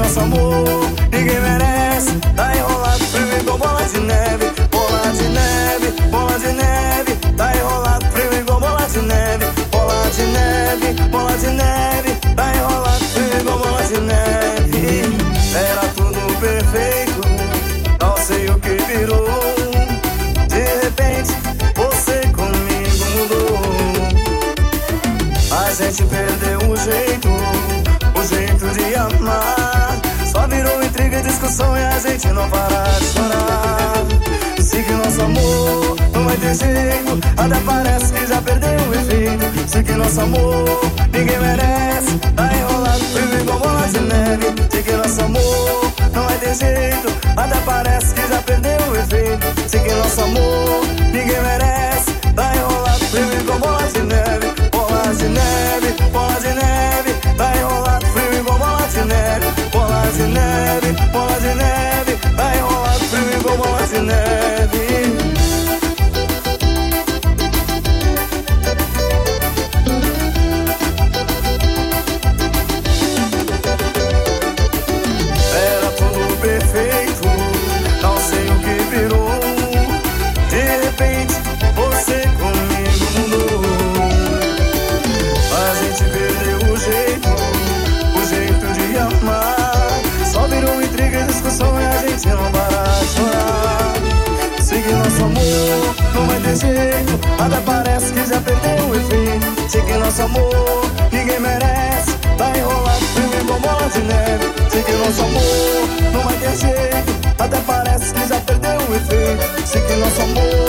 nosso amor ninguém merece. Tá enrolado frio igual bola de neve. Bola de neve, bola de neve. Tá enrolado frio igual bola de neve. Bola de neve, bola de neve. Tá enrolado frio igual bola de neve. Era tudo perfeito, não sei o que virou. De repente, você comigo mudou. A gente perdeu o jeito de amar. Só virou intriga e discussão e a gente não para de chorar. Seguir nosso amor, não vai ter jeito. Até parece que já perdeu o efeito. Seguir nosso amor, ninguém merece. Tá enrolado frio igual bola de neve. Seguir nosso amor, não vai ter jeito. Até parece que já perdeu o efeito. Seguir nosso amor, ninguém merece. Tá enrolado frio igual bola de neve. Bola de neve, bola de neve. Tá enrolado frio igual bola de neve. Bola de neve, bola de neve. Tá enrolado frio igual bola de neve. Era tudo perfeito, não sei o que virou. De repente, você comigo mudou. A gente perdeu o jeito de amar. Só virou intriga e discussão e a gente não para de chorar. Seguir nosso amor, não vai ter jeito. Até parece que já perdeu o efeito. Seguir nosso amor, ninguém merece. Tá enrolado frio igual bola de neve. Seguir nosso amor, não vai ter jeito. Até parece que já perdeu o efeito. Seguir nosso amor,